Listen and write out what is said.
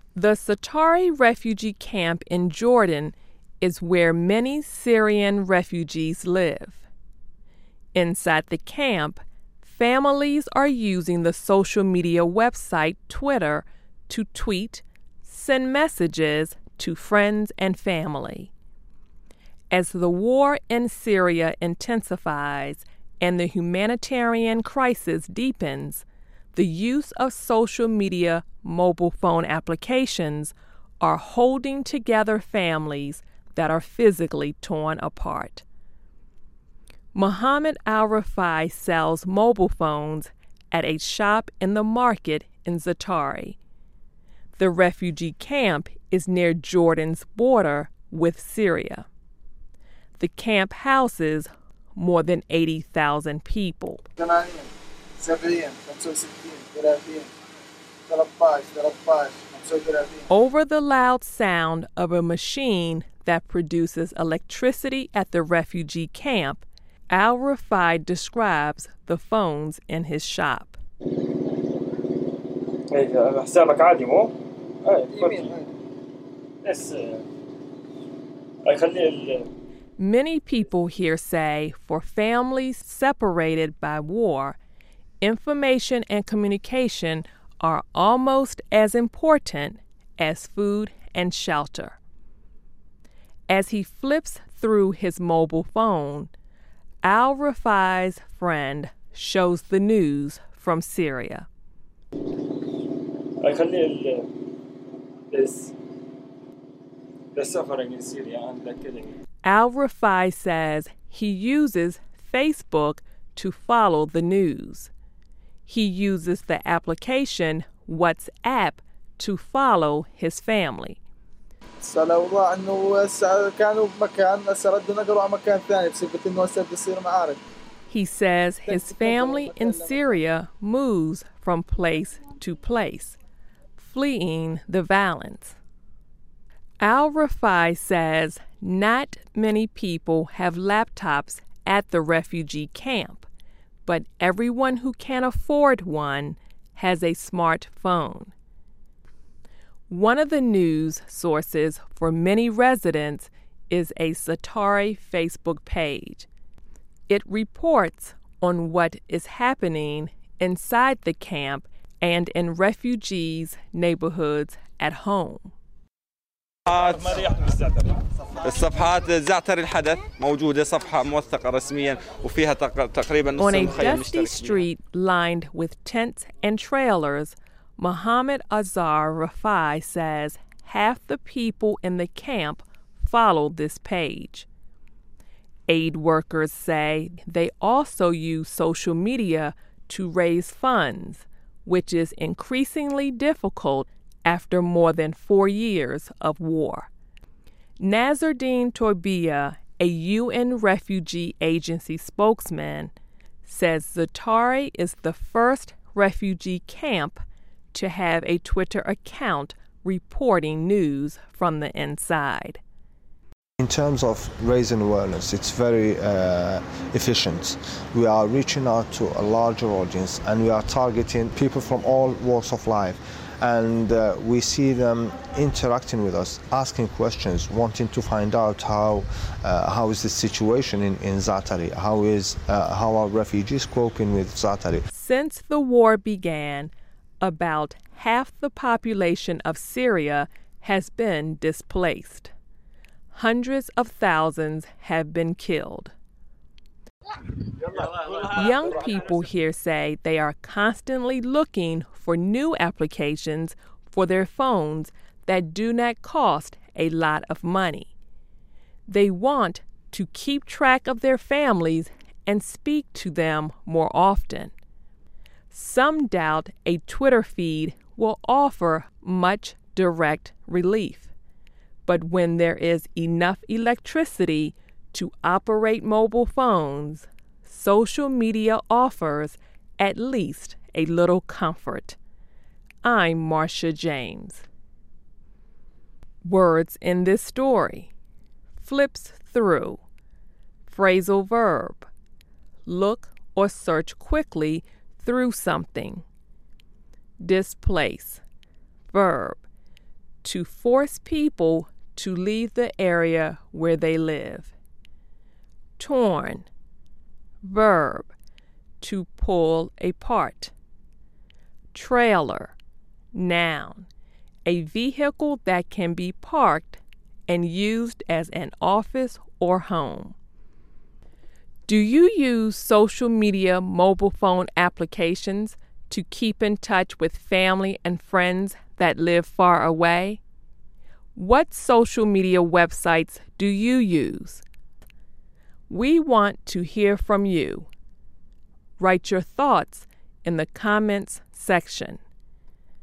The Zaatari refugee camp in Jordan is where many Syrian refugees live. Inside the camp, families are using the social media website Twitter to tweet, send messages to friends and family. As the war in Syria intensifies and the humanitarian crisis deepens, the use of social media mobile phone applications are holding together families that are physically torn apart. Mohammed Al-Rafai sells mobile phones at a shop in the market in Zaatari. The refugee camp is near Jordan's border with Syria. The camp houses more than 80,000 people. Over the loud sound of a machine that produces electricity at the refugee camp, Al-Rafai describes the phones in his shop. Many people here say for families separated by war, information and communication are almost as important as food and shelter. As he flips through his mobile phone, Al-Rafai's friend shows the news from Syria. Al-Rafai says he uses Facebook to follow the news. He uses the application WhatsApp to follow his family. He says his family in Syria moves from place to place, fleeing the violence. Al-Rafai says not many people have laptops at the refugee camp, but everyone who can afford one has a smartphone. One of the news sources for many residents is a Zaatari Facebook page. It reports on what is happening inside the camp and in refugees' neighborhoods at home. الصفحات زعتر الحدث موجودة صفحة موثقة رسميا وفيها تقريبا نص المخيم. On a dusty street lined with tents and trailers, Mohammed Al-Rafai says half the people in the camp follow this page. Aid workers say they also use social media to raise funds, which is increasingly difficult after more than 4 years of war. Nazardine Torbia, a UN Refugee Agency spokesman, says Zaatari is the first refugee camp to have a Twitter account reporting news from the inside. In terms of raising awareness, it's very efficient. We are reaching out to a larger audience and we are targeting people from all walks of life. And we see them interacting with us, asking questions, wanting to find out how is the situation in Zaatari, how are refugees coping with Zaatari. Since the war began, about half the population of Syria has been displaced. Hundreds of thousands have been killed. Young people here say they are constantly looking for new applications for their phones that do not cost a lot of money. They want to keep track of their families and speak to them more often. Some doubt a Twitter feed will offer much direct relief. But when there is enough electricity to operate mobile phones, social media offers at least a little comfort. I'm Marcia James. Words in this story: flips through, phrasal verb, look or search quickly through something. Displace, verb, to force people to leave the area where they live. Torn, verb, to pull apart. Trailer, noun, a vehicle that can be parked and used as an office or home. Do you use social media mobile phone applications to keep in touch with family and friends that live far away? What social media websites do you use? We want to hear from you. Write your thoughts in the comments section.